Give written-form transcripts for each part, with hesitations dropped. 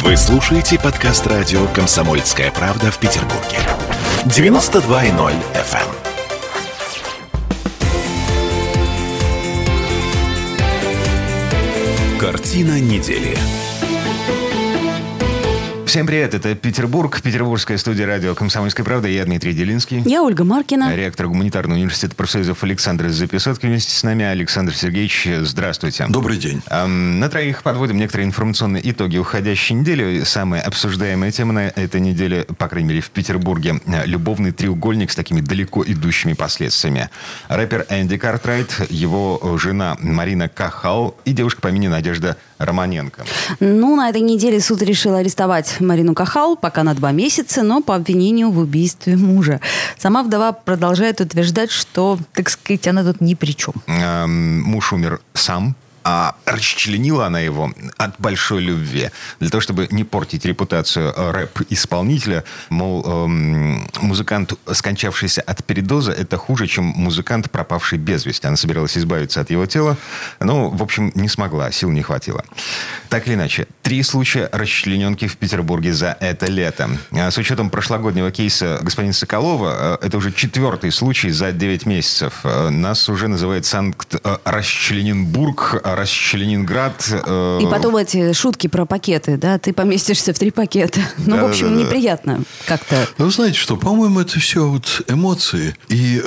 Вы слушаете подкаст радио «Комсомольская правда» в Петербурге. 92.0 FM. Картина недели. Всем привет, это Петербург, петербургская студия радио «Комсомольская правда». Я Дмитрий Делинский. Я Ольга Маркина. Ректор Гуманитарного университета профсоюзов Александр Записоцкий вместе с нами. Александр Сергеевич, здравствуйте. Добрый день. На троих подводим некоторые информационные итоги уходящей недели. Самая обсуждаемая тема на этой неделе, по крайней мере в Петербурге, любовный треугольник с такими далеко идущими последствиями. Рэпер Энди Картрайт, его жена Марина Кахал и девушка по имени Надежда Романенко. На этой неделе суд решил арестовать Марину Кахал пока на 2 месяца, но по обвинению в убийстве мужа. Сама вдова продолжает утверждать, что, так сказать, она тут ни при чем. Муж умер сам. А расчленила она его от большой любви. Для того, чтобы не портить репутацию рэп-исполнителя. Мол, музыкант, скончавшийся от передоза, это хуже, чем музыкант, пропавший без вести. Она собиралась избавиться от его тела. Но, в общем, не смогла, сил не хватило. Так или иначе, 3 случая расчлененки в Петербурге за это лето. С учетом прошлогоднего кейса господина Соколова, это уже 4-й случай за 9 месяцев. Нас уже называют Санкт-Расчлененбург, Расчленинград. И потом эти шутки про пакеты, да? Ты поместишься в 3 пакета. В общем, неприятно как-то. Вы знаете что, по-моему, это все вот эмоции. И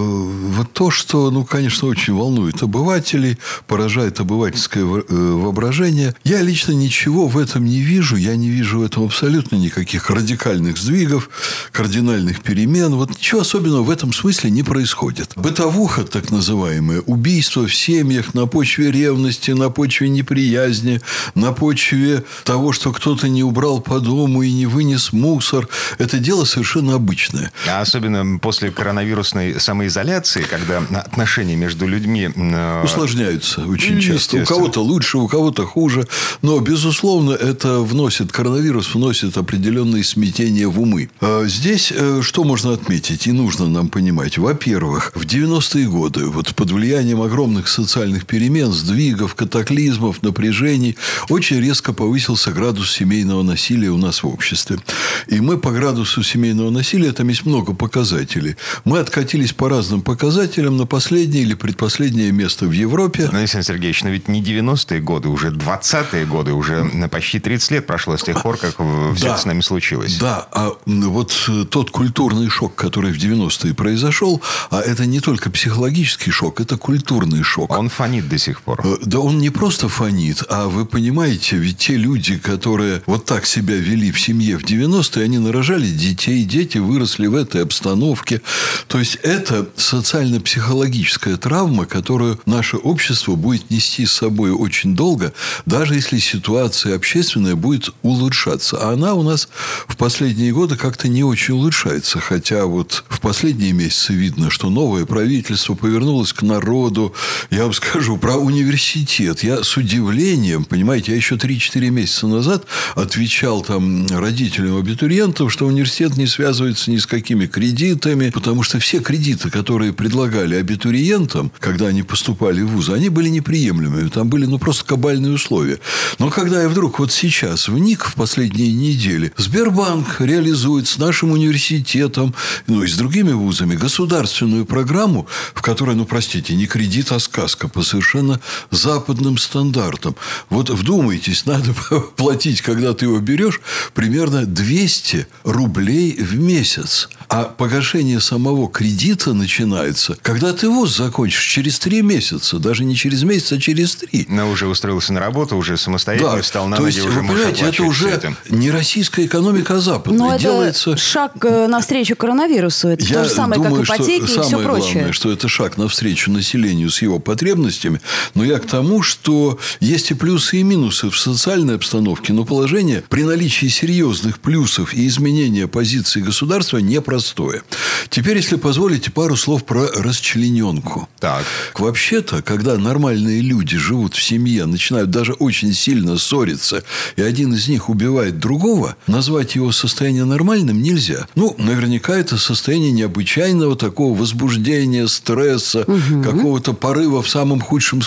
вот то, что, конечно, очень волнует обывателей, поражает обывательское воображение. Я лично ничего в этом не вижу. Я не вижу в этом абсолютно никаких радикальных сдвигов, кардинальных перемен. Вот ничего особенного в этом смысле не происходит. Бытовуха, так называемая, убийство в семьях на почве ревности, на почве неприязни, на почве того, что кто-то не убрал по дому и не вынес мусор. Это дело совершенно обычное. А особенно после коронавирусной самоизоляции, когда отношения между людьми усложняются очень часто. У кого-то лучше, у кого-то хуже. Но, безусловно, это коронавирус вносит определенные смятения в умы. Здесь что можно отметить и нужно нам понимать? Во-первых, в 90-е годы под влиянием огромных социальных перемен, сдвигов, катаклизмов, напряжений, очень резко повысился градус семейного насилия у нас в обществе. И мы по градусу семейного насилия, там есть много показателей. Мы откатились по разным показателям на последнее или предпоследнее место в Европе. Александр Сергеевич, но ведь не 90-е годы, уже 20-е годы, уже почти 30 лет прошло с тех пор, как все это с нами случилось. Да, а вот тот культурный шок, который в 90-е произошел, а это не только психологический шок, это культурный шок. Он фонит до сих пор. Да он не просто фонит, а вы понимаете, ведь те люди, которые вот так себя вели в семье в 90-е, они нарожали детей, дети выросли в этой обстановке. То есть, это социально-психологическая травма, которую наше общество будет нести с собой очень долго, даже если ситуация общественная будет улучшаться. А она у нас в последние годы как-то не очень улучшается. Хотя вот в последние месяцы видно, что новое правительство повернулось к народу. Я вам скажу про университет. Я с удивлением, понимаете, я еще 3-4 месяца назад отвечал там родителям абитуриентов, что университет не связывается ни с какими кредитами, потому что все кредиты, которые предлагали абитуриентам, когда они поступали в вузы, они были неприемлемыми. Там были просто кабальные условия. Но когда я вдруг вот сейчас вник в последние недели, Сбербанк реализует с нашим университетом, и с другими вузами государственную программу, в которой, простите, не кредит, а сказка по совершенно западным стандартам. Вот вдумайтесь, надо платить, когда ты его берешь, примерно 200 рублей в месяц. А погашение самого кредита начинается, когда ты вуз закончишь, через 3 месяца. Даже не через месяц, а через 3. Но уже устроился на работу, уже самостоятельно встал на ноги, уже можешь оплачивать. Это уже не российская экономика, а западная. Но это шаг навстречу коронавирусу. Это то же самое, как ипотеки и все прочее. Главное, что это шаг навстречу населению с его потребностями. Но я к тому, что есть и плюсы, и минусы в социальной обстановке. Но положение при наличии серьезных плюсов и изменения позиции государства непростое. Теперь, если позволите, пару слов про расчлененку. Так. Вообще-то, когда нормальные люди живут в семье, начинают даже очень сильно ссориться, и один из них убивает другого, назвать его состояние нормальным нельзя. Наверняка это состояние необычайного такого возбуждения, стресса, какого-то порыва в самом худшем смысле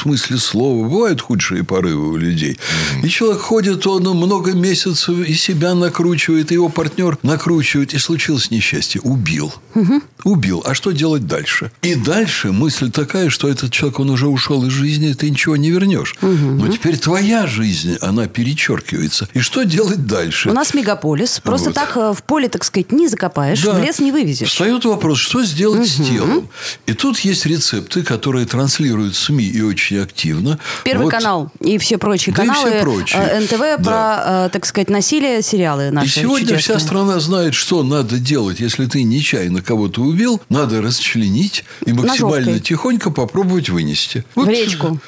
слова. Бывают худшие порывы у людей. И человек ходит, он много месяцев и себя накручивает, и его партнер накручивает. И случилось несчастье. Убил. Убил. А что делать дальше? И дальше мысль такая, что этот человек, он уже ушел из жизни, ты ничего не вернешь. Но теперь твоя жизнь, она перечеркивается. И что делать дальше? У нас мегаполис. Просто так в поле, так сказать, не закопаешь, в лес не вывезешь. Встает вопрос, что сделать с телом? И тут есть рецепты, которые транслируют СМИ и очень активно. Первый канал и все прочие каналы. НТВ про, так сказать, насилие, сериалы наши. И сегодня вся страна знает, что надо делать, если ты нечаянно кого-то убил. Надо расчленить и максимально тихонько попробовать вынести. В речку.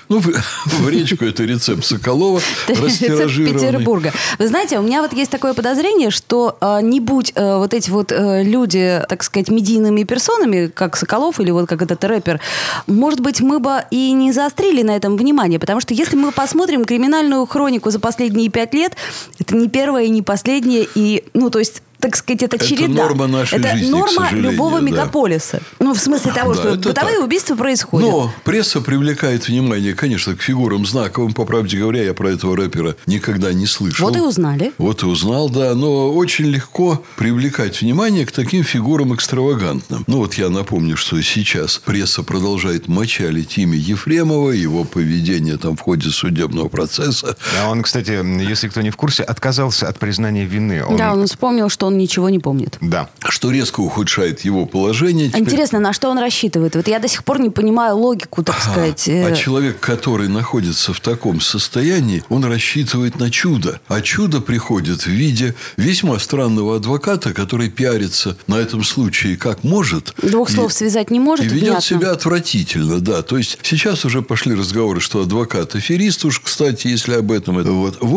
В речку это рецепт Соколова, растиражированный. Рецепт Петербурга. Вы знаете, у меня вот есть такое подозрение, что не будь вот эти вот люди, так сказать, медийными персонами, как Соколов или вот как этот рэпер, может быть, мы бы и не заострили на этом внимание, потому что если мы посмотрим криминальную хронику за последние 5 лет, это не первое и не последнее, и, то есть, так сказать, это череда. Это норма нашей жизни, это норма любого мегаполиса. В смысле того, что бытовые убийства происходят. Но пресса привлекает внимание, конечно, к фигурам знаковым. По правде говоря, я про этого рэпера никогда не слышал. Вот и узнали. Вот и узнал, да. Но очень легко привлекать внимание к таким фигурам экстравагантным. Я напомню, что сейчас пресса продолжает мочалить имя Ефремова, его поведение там в ходе судебного процесса. А он, кстати, если кто не в курсе, отказался от признания вины. Он вспомнил, что он ничего не помнит. Да. Что резко ухудшает его положение. Интересно, на что он рассчитывает? Вот я до сих пор не понимаю логику, так сказать. А человек, который находится в таком состоянии, он рассчитывает на чудо. А чудо приходит в виде весьма странного адвоката, который пиарится на этом случае как может. Двух слов связать не может. И ведет себя отвратительно, да. То есть, сейчас уже пошли разговоры, что адвокат аферист уж, кстати, если об этом. В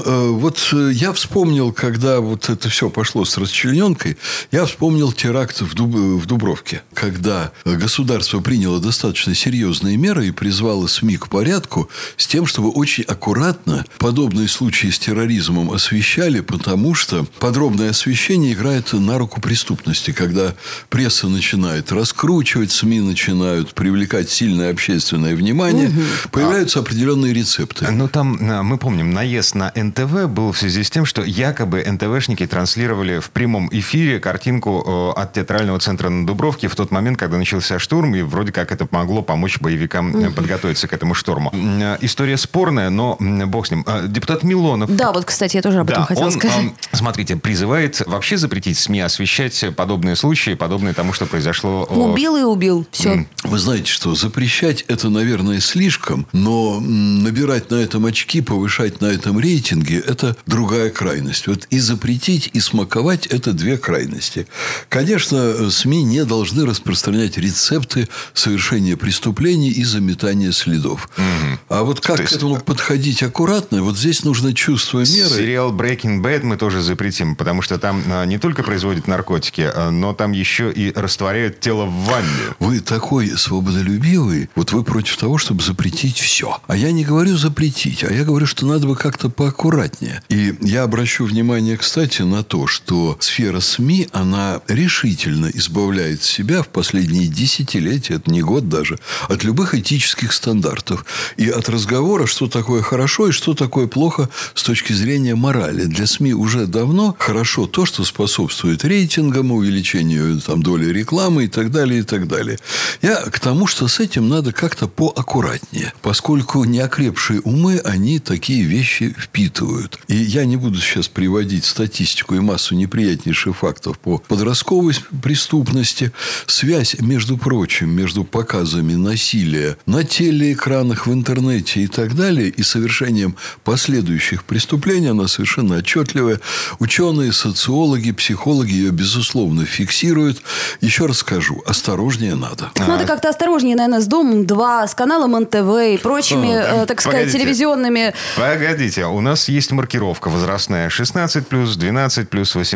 общем, я вспомнил, когда вот это все пошло с расчлененкой, я вспомнил теракт в Дубровке, когда государство приняло достаточно серьезные меры и призвало СМИ к порядку с тем, чтобы очень аккуратно подобные случаи с терроризмом освещали, потому что подробное освещение играет на руку преступности. Когда пресса начинает раскручивать, СМИ начинают привлекать сильное общественное внимание, появляются определенные рецепты. Там, мы помним, наезд на НТВ был в связи с тем, что якобы НТВшники транслировали в прямом эфире картинку от театрального центра на Дубровке в тот момент, когда начался штурм, и вроде как это могло помочь боевикам подготовиться к этому штурму. История спорная, но бог с ним. Депутат Милонов... Да, вот, кстати, я тоже об этом хотела сказать. Смотрите, призывает вообще запретить СМИ освещать подобные случаи, подобные тому, что произошло... Убил и убил. Все. Вы знаете, что запрещать это, наверное, слишком, но набирать на этом очки, повышать на этом рейтинги – это другая крайность. Вот и запретить, и смаковать – это две крайности. Конечно, СМИ не должны распространять рецепты совершения преступлений и заметания следов. А вот как к этому подходить аккуратно, вот здесь нужно чувство меры. Сериал Breaking Bad мы тоже запретим, потому что там не только производят наркотики, но там еще и растворяют тело в ванне. Вы такой свободолюбивый, вот вы против того, чтобы запретить все. А я не говорю запретить, а я говорю, что надо бы как-то поаккуратнее. И я обращу внимание, кстати, на то, что сфера СМИ, она решительно избавляет себя в последние десятилетия, это не год даже, от любых этических стандартов. И от разговора, что такое хорошо и что такое плохо с точки зрения морали. Для СМИ уже давно хорошо то, что способствует рейтингам, увеличению доли рекламы и так далее, и так далее. Я к тому, что с этим надо как-то поаккуратнее, поскольку неокрепшие умы, они такие вещи впитывают. И я не буду сейчас приводить статистику и массу неприятнейших фактов по подростковой преступности. Связь, между прочим, между показами насилия на телеэкранах, в интернете и так далее, и совершением последующих преступлений, она совершенно отчетливая. Ученые, социологи, психологи ее, безусловно, фиксируют. Еще раз скажу, осторожнее надо. Надо как-то осторожнее, наверное, с Домом-2, с каналом НТВ и прочими, так сказать, телевизионными... Погодите, у нас есть маркировка возрастная 16+, 12+,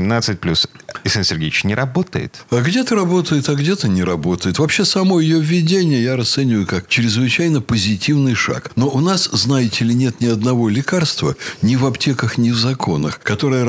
18+. Исаак Сергеевич, не работает? А где-то работает, а где-то не работает. Вообще, само ее введение я расцениваю как чрезвычайно позитивный шаг. Но у нас, знаете ли, нет ни одного лекарства ни в аптеках, ни в законах, которое работает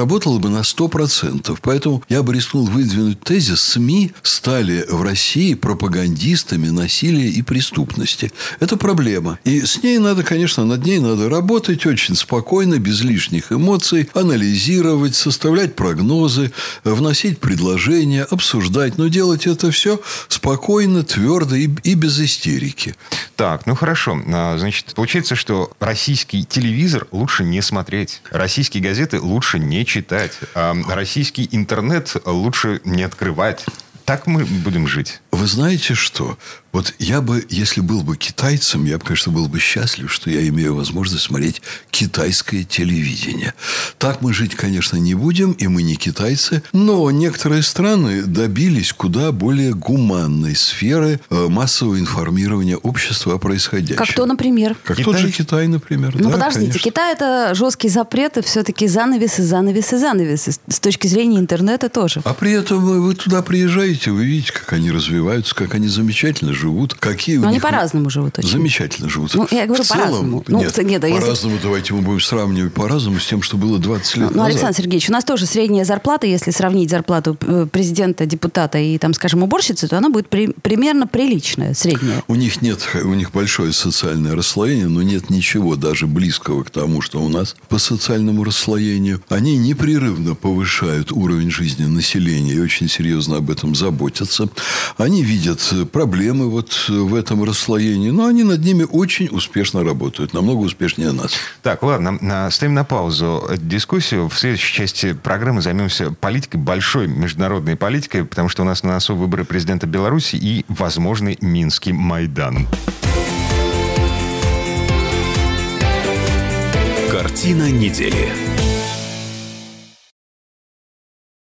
работало бы на 100%. Поэтому я бы рискнул выдвинуть тезис: СМИ стали в России пропагандистами насилия и преступности. Это проблема. И с ней надо, конечно, над ней надо работать очень спокойно, без лишних эмоций, анализировать, составлять прогнозы, вносить предложения, обсуждать. Но делать это все спокойно, твердо и без истерики. Так, ну хорошо. Значит, получается, что российский телевизор лучше не смотреть. Российские газеты лучше не читать. А российский интернет лучше не открывать. Так мы будем жить. Вы знаете что? Вот я бы, если был бы китайцем, я бы, конечно, был бы счастлив, что я имею возможность смотреть китайское телевидение. Так мы жить, конечно, не будем, и мы не китайцы. Но некоторые страны добились куда более гуманной сферы массового информирования общества о происходящем. Как то, например? Как Китай? Тот же Китай, например. Ну, да, подождите. конечно. Китай – это жесткие запреты, все-таки занавесы. С точки зрения интернета тоже. А при этом вы туда приезжаете, вы видите, как они развиваются, как они замечательно живут. Какие у них... Они по-разному живут очень. Замечательно живут. Ну, я говорю, по-разному. Нет, по-разному, давайте мы будем сравнивать по-разному с тем, что было 20 лет назад. Александр Сергеевич, у нас тоже средняя зарплата, если сравнить зарплату президента, депутата и, там, скажем, уборщицы, то она будет примерно приличная, средняя. У них большое социальное расслоение, но нет ничего даже близкого к тому, что у нас по социальному расслоению. Они непрерывно повышают уровень жизни населения и очень серьезно об этом заботятся. Они видят проблемы вот в этом расслоении, но они над ними очень успешно работают, намного успешнее нас. Так, ладно, ставим на паузу эту дискуссию. В следующей части программы займемся политикой, большой международной политикой, потому что у нас на носу выборы президента Беларуси и возможный Минский Майдан. Картина недели.